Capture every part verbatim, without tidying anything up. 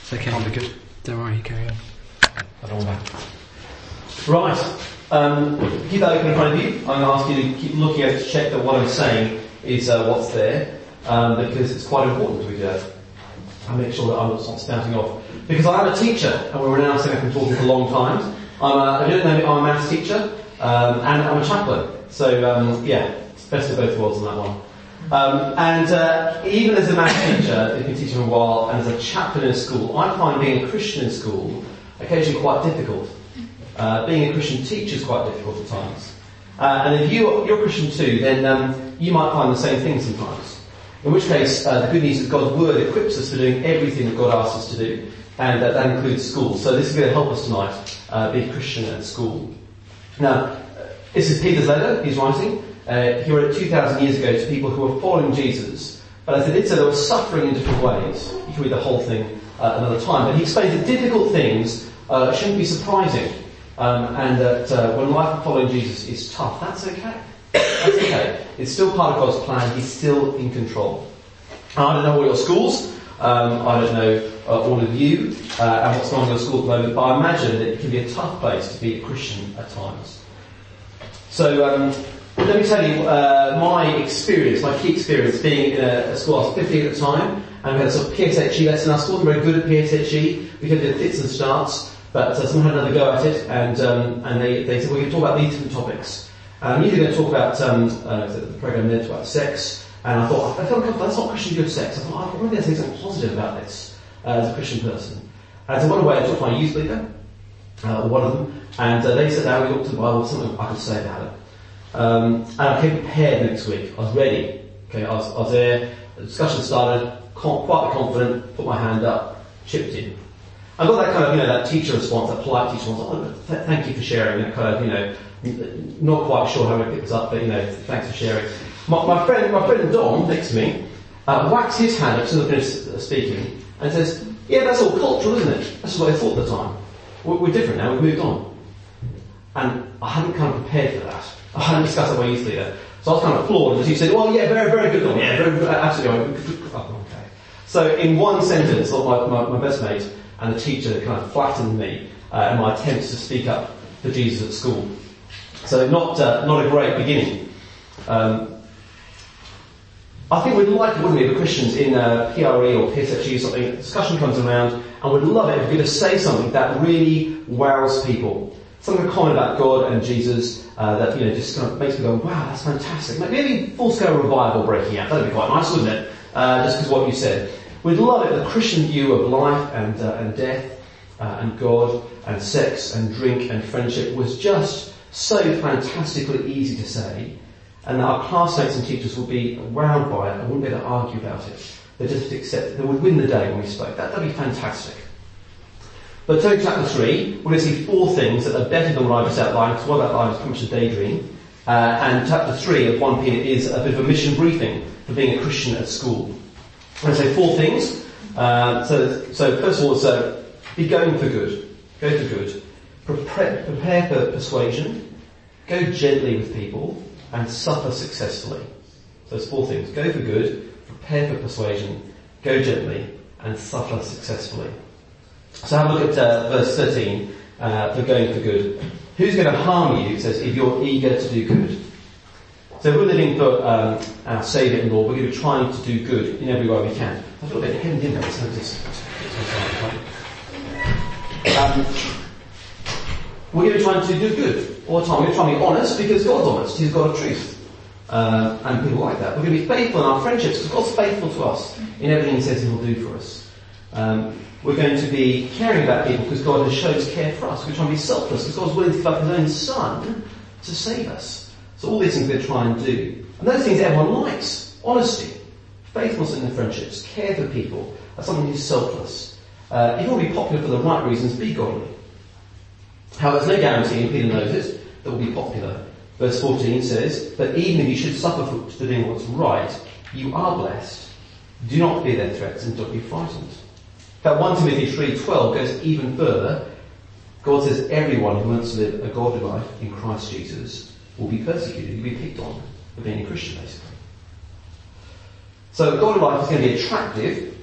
It's okay. Can't be good. Don't worry, carry on. I don't want that. Right. Um, keep that open in front of you. I'm going to ask you to keep looking at it to check that what I'm saying is uh, what's there, um, because it's quite important we do that. And make sure that I'm not spouting off. Because I am a teacher, and we're announcing I've been talking for a long time. I'm a, I don't know, I'm a maths teacher, um, and I'm a chaplain. So, um, yeah, it's best of both worlds on that one. Um, and uh, even as a maths teacher, I've been teaching for a while, and as a chaplain in a school, I find being a Christian in school occasionally quite difficult. Uh, being a Christian teacher is quite difficult at times. Uh, and if you, you're a Christian too, then um, you might find the same thing sometimes. In which case, uh, the good news is God's Word equips us for doing everything that God asks us to do, and uh, that includes school. So this is going to help us tonight, uh, be a Christian at school. Now, uh, this is Peter's letter he's writing. Uh, he wrote it two thousand years ago to people who were following Jesus. But as I did so, they were suffering in different ways. You can read the whole thing uh, another time. But he explains that difficult things uh, shouldn't be surprising. Um, and that uh, when life of following Jesus is tough, that's okay. That's okay. It's still part of God's plan. He's still in control. I don't know all your schools. Um, I don't know uh, all of you uh, and what's going on in your school at the moment, but I imagine that it can be a tough place to be a Christian at times. So um, let me tell you uh, my experience, my key experience being in a, a school. I was fifteen at the time, and we had a sort of P S H E lesson. I was very good at P S H E. We could do fits and starts. But uh, someone had another go at it, and um, and they, they said, we're going to talk about these different topics. Um, usually going to talk about, um, uh, the program there, talk about sex, and I thought, I felt comfortable, that's not Christian good sex. I thought, I want to say something positive about this, uh, as a Christian person. And so I went away and talked to my youth leader, uh, one of them, and uh, they said, now we looked at the Bible, something I could say about it. Um, and I came prepared next week. I was ready. Okay, I was, I was there, the discussion started, com- quite confident, put my hand up, chipped in. I got that kind of, you know, that teacher response, that polite teacher response, oh, th- thank you for sharing, that kind of, you know, n- not quite sure how I picked this up, but, you know, thanks for sharing. My, my friend, my friend Dom, next to me, uh, whacks his hand up as soon as I finished speaking, and says, yeah, that's all cultural, isn't it? That's what I thought at the time. We're, we're different now, we've moved on. And I hadn't kind of prepared for that. I hadn't discussed it with my youth leader. So I was kind of floored, as he said, well, yeah, very, very good, Dom, yeah, very, very, absolutely. Oh, okay. So in one sentence, my, my, my best mate, and the teacher kind of flattened me uh, in my attempts to speak up for Jesus at school. So not uh, not a great beginning. Um, I think we'd like it, wouldn't we, if Christians in uh, P R E or P S H E or something, a discussion comes around, and we'd love it if we could say something that really wows people. Something common about God and Jesus uh, that, you know, just kind of makes me go, wow, that's fantastic. Maybe full-scale revival breaking out. That'd be quite nice, wouldn't it? Uh, just because what you said. We'd love it, the Christian view of life and uh, and death uh, and God and sex and drink and friendship was just so fantastically easy to say, and our classmates and teachers would be wowed by it and wouldn't be able to argue about it. They just accept it. They would win the day when we spoke. That would be fantastic. But turn to chapter three, we're going to see four things that are better than what I've just outlined, because what I've outlined is pretty much a daydream. Uh, and chapter three of First Peter is a bit of a mission briefing for being a Christian at school. I'm going to say four things. Uh, so, so first of all, so be going for good. Go for good. Prepare, prepare for persuasion. Go gently with people and suffer successfully. So there's four things. Go for good. Prepare for persuasion. Go gently and suffer successfully. So have a look at uh, verse thirteen uh, for going for good. Who's going to harm you? It says if you're eager to do good. So if we're living for um, our Saviour and Lord, we're going to be trying to do good in every way we can. I feel a bit hemmed in there, so just, um, we're going to be trying to do good all the time. We're going to try and be honest because God's honest. He's got a truth. Uh, and people like that. We're going to be faithful in our friendships because God's faithful to us in everything He says He will do for us. Um, we're going to be caring about people because God has shown His care for us. We're trying to be selfless because God's willing to give up His own Son to save us. So all these things we're trying to do. And those things everyone likes. Honesty, faithfulness in the friendships, care for people. That's something who's selfless. Uh, if you want to be popular for the right reasons, be godly. However, there's no guarantee, and Peter knows it, that will be popular. Verse fourteen says, but even if you should suffer for, for doing what's right, you are blessed. Do not fear their threats and don't be frightened. In fact, First Timothy three twelve goes even further. God says everyone who wants to live a godly life in Christ Jesus will be persecuted, will be picked on for being a Christian, basically. So a godly life is going to be attractive,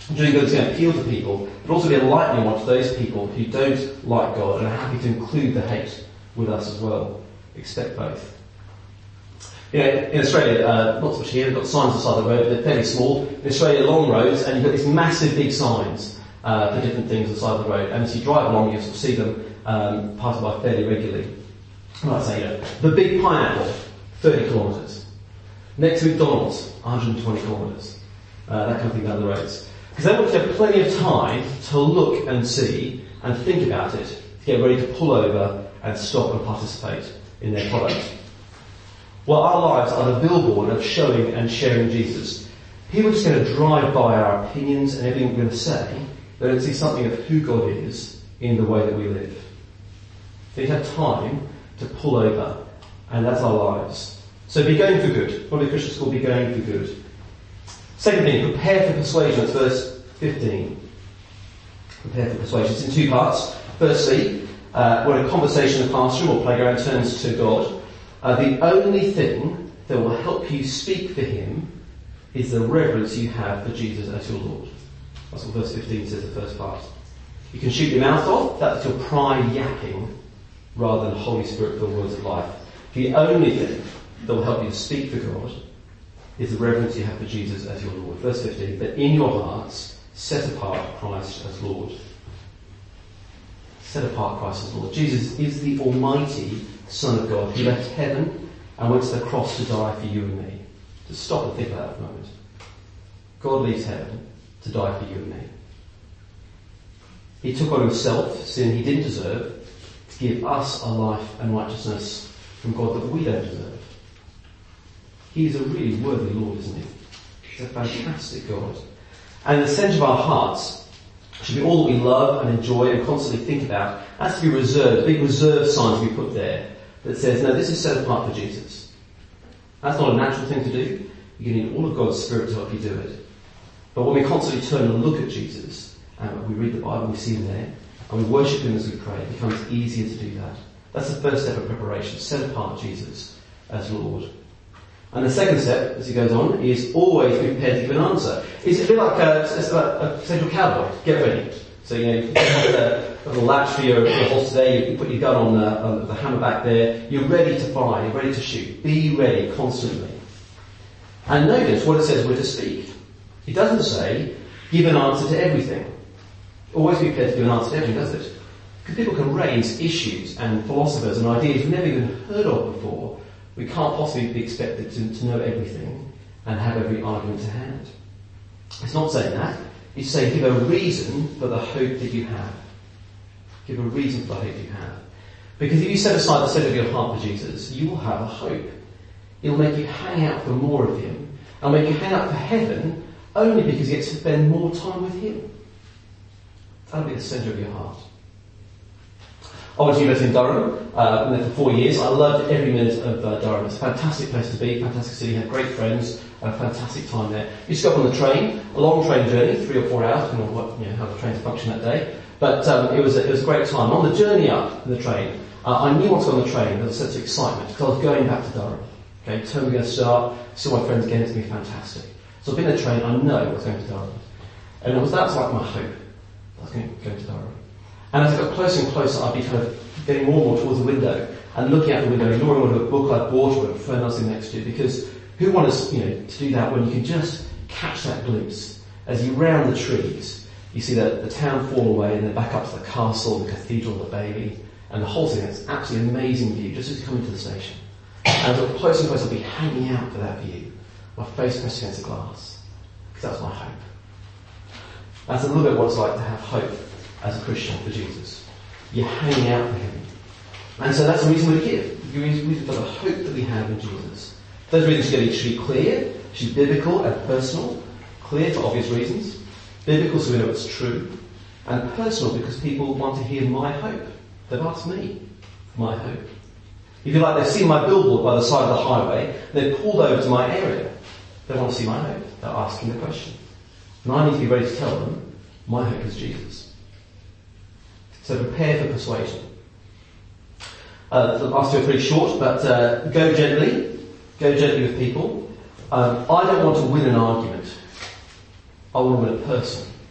Doing good is going to appeal to people, but also be a lightning one to those people who don't like God and are happy to include the hate with us as well. Expect both. You know, in Australia, uh, not so much here, they've got signs on the side of the road, they're fairly small. In Australia, long roads, and you've got these massive big signs uh, for different things on the side of the road. And as you drive along, you'll see them um, passing by fairly regularly. Like I say, you know, the big pineapple, thirty kilometres. Next to McDonald's, one hundred twenty kilometres. Uh, that kind of thing down the roads. Because they want you to have plenty of time to look and see and think about it, to get ready to pull over and stop and participate in their product. Well, our lives are the billboard of showing and sharing Jesus. People are just going to drive by our opinions and everything we're going to say. They don't see something of who God is in the way that we live. They have time to pull over, and that's our lives. So be going for good. Probably Christian school, be going for good. Second thing, prepare for persuasion. That's verse fifteen. Prepare for persuasion. It's in two parts. Firstly, uh, when a conversation in the classroom or playground turns to God, Uh, the only thing that will help you speak for him is the reverence you have for Jesus as your Lord. That's what verse fifteen says, the first part. You can shoot your mouth off, that's your pride yapping, rather than Holy Spirit filled words of life. The only thing that will help you speak for God is the reverence you have for Jesus as your Lord. Verse fifteen, but in your hearts, set apart Christ as Lord. Set apart Christ as Lord. Jesus is the Almighty Son of God. He left heaven and went to the cross to die for you and me. Just stop and think about that for a moment. God leaves heaven to die for you and me. He took on himself sin he didn't deserve to give us a life and righteousness from God that we don't deserve. He is a really worthy Lord, isn't he? He's a fantastic God. And the centre of our hearts should be all that we love and enjoy and constantly think about. Has to be reserved, big reserve signs we put there that says, no, this is set apart for Jesus. That's not a natural thing to do. You need all of God's Spirit to help you do it. But when we constantly turn and look at Jesus, and we read the Bible, we see him there, and we worship him as we pray, it becomes easier to do that. That's the first step of preparation, set apart Jesus as Lord. And the second step, as he goes on, is always be prepared to give an answer. It's a bit like a, a, a central cowboy. Get ready. So, you know, you have a, a little latch for your, your holster there, you put your gun on the, on the hammer back there, you're ready to fire, you're ready to shoot. Be ready constantly. And notice what it says we're to speak. It doesn't say, give an answer to everything. Always be prepared to give an answer to everything, does it? Because people can raise issues and philosophers and ideas we've never even heard of before. We can't possibly be expected to, to know everything and have every argument to hand. It's not saying that. It's saying give a reason for the hope that you have. Give a reason for the hope you have. Because if you set aside the centre of your heart for Jesus, you will have a hope. It'll make you hang out for more of him. It'll make you hang out for heaven only because you get to spend more time with him. That'll be the centre of your heart. I went to university in Durham, uh, been there for four years. I loved every minute of uh, Durham. It's a fantastic place to be, fantastic city, had great friends, a fantastic time there. Used to go up on the train, a long train journey, three or four hours, depending on what, you know, how the trains function that day. But um, it was a, it was a great time. On the journey up in the train, uh, I knew once I got on the train, there was a sense of excitement, because I was going back to Durham. Okay, term was going to start, see my friends again, it's going to be fantastic. So I've been in the train, I know I was going to Durham. And it was, that was like my hope. I was going to go to Durham. And as I got closer and closer, I'd be kind of getting more and more towards the window and looking out the window, ignoring what a book I'd bought or a friend I was sitting next to, because who wants, you know, to do that when you can just catch that glimpse as you round the trees, you see the, the town fall away and then back up to the castle, the cathedral, the bailey, and the whole thing. It's absolutely amazing view just as you come into the station. And as I got closer and closer, I'd be hanging out for that view, my face pressed against the glass, because that's my hope. That's a little bit what it's like to have hope as a Christian for Jesus. You're hanging out for him. And so that's the reason we give. The reason for the hope that we have in Jesus. Those reasons should be clear, should be biblical and personal. Clear for obvious reasons. Biblical so we know it's true. And personal because people want to hear my hope. They've asked me my hope. If you like, they've seen my billboard by the side of the highway, they've pulled over to my area. They want to see my hope. They're asking the question. And I need to be ready to tell them, my hope is Jesus. So prepare for persuasion. Uh, the last two are pretty short, but uh, go gently. Go gently with people. Um, I don't want to win an argument. I want to win a person.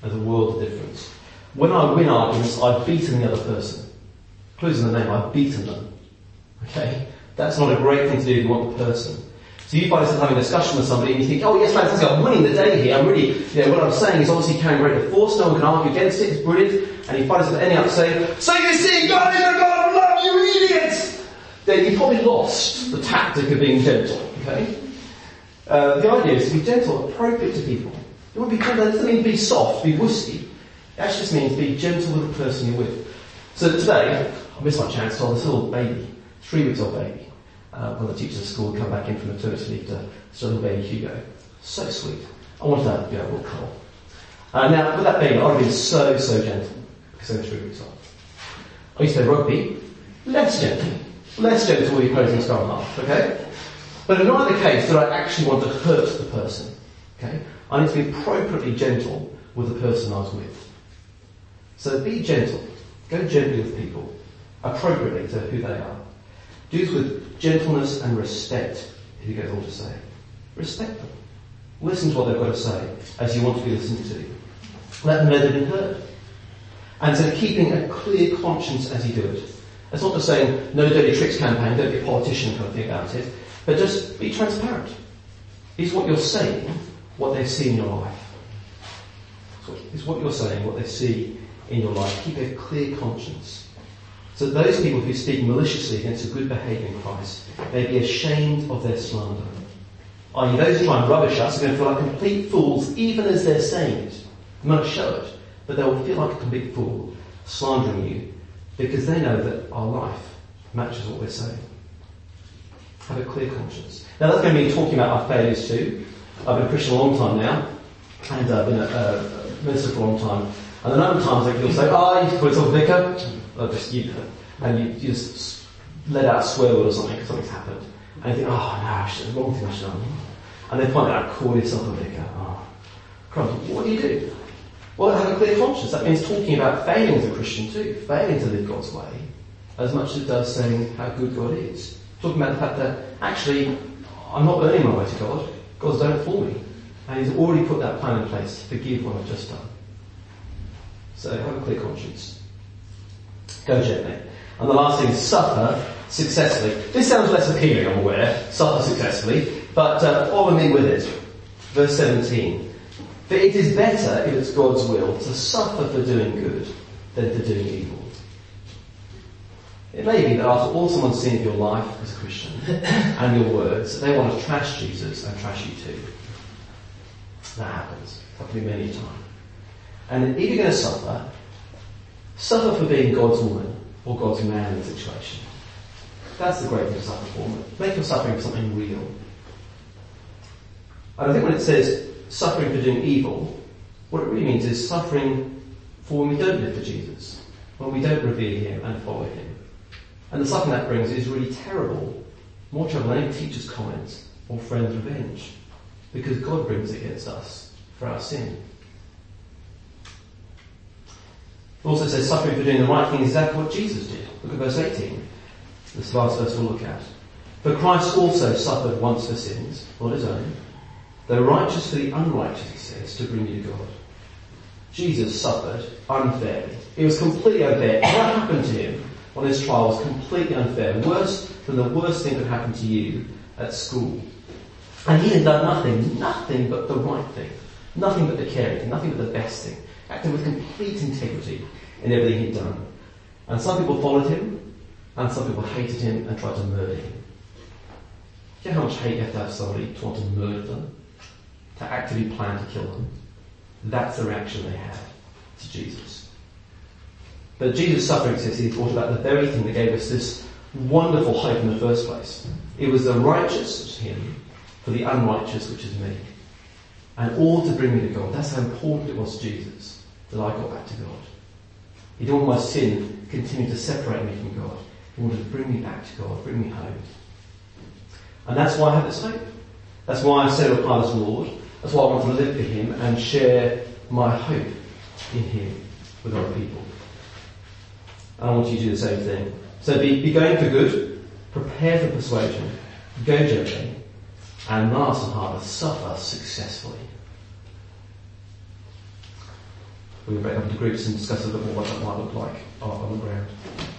There's a world of difference. When I win arguments, I've beaten the other person. Clues in the name, I've beaten them. Okay? That's not a great thing to do if you want the person. So you find yourself having a discussion with somebody and you think, oh yes, fantastic, I'm winning the day here. I'm really, you know, what I'm saying is obviously carrying great force, no one can argue against it, it's brilliant. And you find yourself ending up saying, so you see, God is a God of love, you idiots! Then you probably lost the tactic of being gentle, okay? Uh, the idea is to be gentle, appropriate to people. You want to be gentle, it doesn't mean to be soft, be wussy. It actually just means to be gentle with the person you're with. So today, I missed my chance, so this little baby, three weeks old baby, uh, one of the teachers at school come back in from maternity leave to see little baby Hugo. So sweet. I wanted to have you know, a little cuddle. Uh, now, with that baby, I've been so, so gentle, because they were three weeks old. I used to play rugby, less gentle. Less gentle with your opposing scrum half, okay? But in neither case did I actually want to hurt the person, okay? I need to be appropriately gentle with the person I was with. So be gentle. Go gently with people, appropriately to who they are. Do this with gentleness and respect, if he goes on to say. Respect them. Listen to what they've got to say as you want to be listened to. Let them know they've been heard. And so keeping a clear conscience as you do it. It's not just saying, no dirty tricks campaign, don't be a politician kind of thing about it, but just be transparent. Is what you're saying what they see in your life? Is what you're saying what they see in your life? Keep a clear conscience. So that those people who speak maliciously against a good behaviour in Christ may be ashamed of their slander. that is, those who try and rubbish us are going to feel like complete fools even as they're saying it. They might not show it, but they will feel like a complete fool slandering you, because they know that our life matches what we're saying. Have a clear conscience. Now that's going to be talking about our failures too. I've been a Christian a long time now, and I've been a, a minister for a long time. And the number of times like you'll say, oh, you put yourself vicar, or just you, and you, you just let out a swear word or something because something's happened. And you think, oh no, it's the wrong thing I should have done. And they point out, call yourself a vicar. Oh, crumbs. What do you do? Well, have a clear conscience. That means talking about failing as a Christian too, failing to live God's way, as much as it does saying how good God is. Talking about the fact that, actually, I'm not earning my way to God. God's done it for me. And He's already put that plan in place to forgive what I've just done. So have a clear conscience. Go gently. And the last thing is suffer successfully. This sounds less appealing, I'm aware, suffer successfully, but uh, follow me with it. Verse seventeen. For it is better, if it's God's will, to suffer for doing good than for doing evil. It may be that after all someone's seen of your life as a Christian and your words, they want to trash Jesus and trash you too. That happens. Happened many a time. And if you're going to suffer, suffer for being God's woman or God's man in the situation. That's the great thing to suffer for. Make your suffering for something real. And I think when it says suffering for doing evil, what it really means is suffering for when we don't live for Jesus, when we don't revere Him and follow Him. And the suffering that brings is really terrible, more trouble than any teacher's comments or friend's revenge, because God brings it against us for our sin. It also says suffering for doing the right thing is exactly what Jesus did. Look at verse eighteen. This last verse we'll look at. For Christ also suffered once for sins, not His own, though righteous for the unrighteous, he says, to bring you to God. Jesus suffered unfairly. It was completely unfair. What happened to Him on His trial was completely unfair. Worse than the worst thing that happened to you at school. And He had done nothing, nothing but the right thing. Nothing but the caring thing, nothing but the best thing. Acting with complete integrity in everything He'd done. And some people followed Him, and some people hated Him and tried to murder Him. Do you know how much hate you have to have somebody to want to murder them? To actively plan to kill them? That's the reaction they had to Jesus. But Jesus' suffering, says He brought about the very thing that gave us this wonderful hope in the first place. It was the righteous, which is Him, for the unrighteous, which is me. And all to bring me to God. That's how important it was to Jesus that I got back to God. He didn't want my sin continue to separate me from God. He wanted to bring me back to God, bring me home. And that's why I have this hope. That's why I set apart as Lord. That's why I want to live for Him and share my hope in Him with other people. And I want you to do the same thing. So be, be going for good, prepare for persuasion, go gently, and last and hardest, suffer successfully. we can break them into groups and discuss a little more what that might look like on, on the ground.